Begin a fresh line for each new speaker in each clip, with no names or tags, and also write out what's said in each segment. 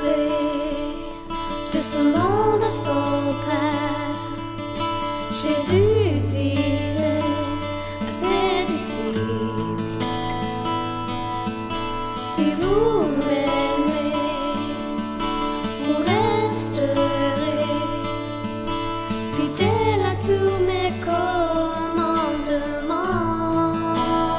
de ce monde à son Père, Jésus disait à ses disciples: si vous m'aimez, vous resterez fidèles à tous mes commandements.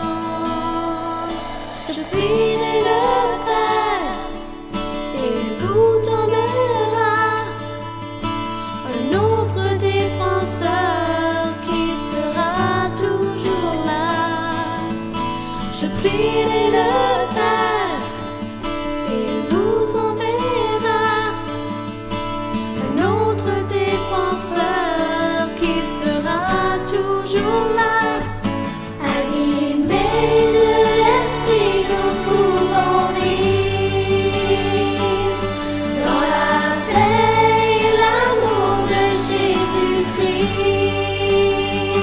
Je prierai le Père et il vous donnera un autre défenseur qui sera toujours là. Je prierai le Père et il vous enverra un autre défenseur qui sera toujours là. Animés de l'Esprit, nous pouvons vivre dans la paix et l'amour de Jésus-Christ.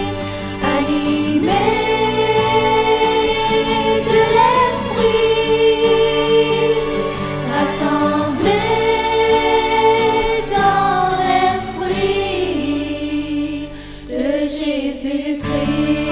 Animés de l'Esprit, rassemblés dans l'Esprit de Jésus-Christ.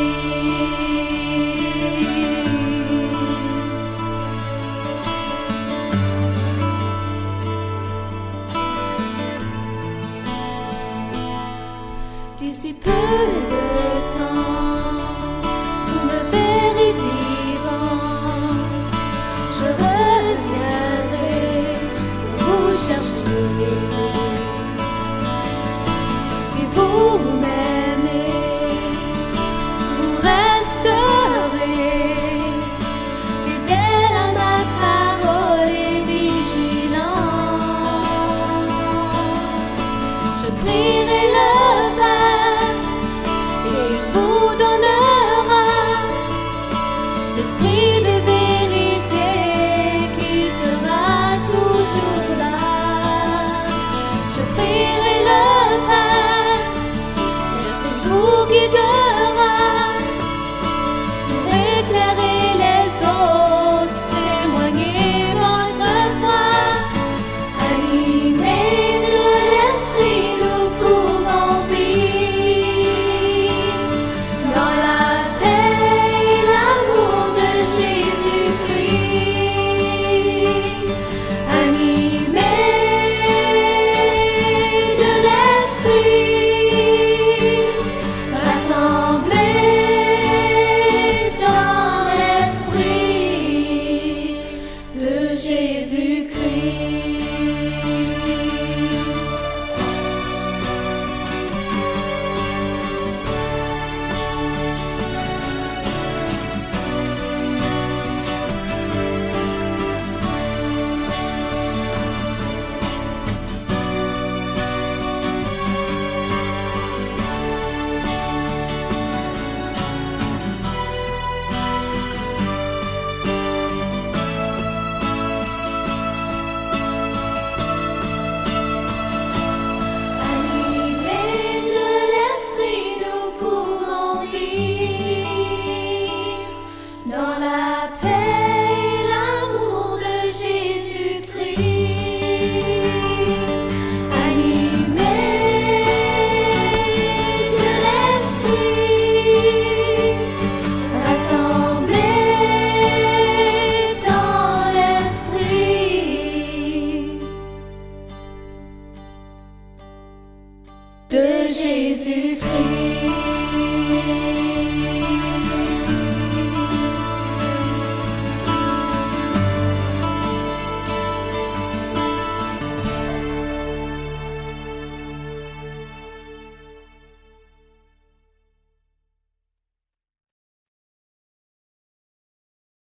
D'ici peu de temps, vous me verrez vivant. Je reviendrai pour vous chercher. Si vous m'aimez, vous resterez fidèles à ma parole et vigilants. Je prierai le Père et il vous donnera l'Esprit de vérité qui sera toujours là. Je prierai le Père et l'Esprit vous guidera pour éclairer les autres, témoigner votre foi. Animés de l'Esprit, nous pouvons vivre dans la paix et l'amour de Jésus-Christ. Animés de l'Esprit, rassemblés dans l'Esprit de Jésus-Christ. Animés de l'Esprit, nous pouvons vivre dans la paix et l'amour de Jésus-Christ. Animés de l'Esprit, rassemblés dans l'Esprit de Jésus-Christ.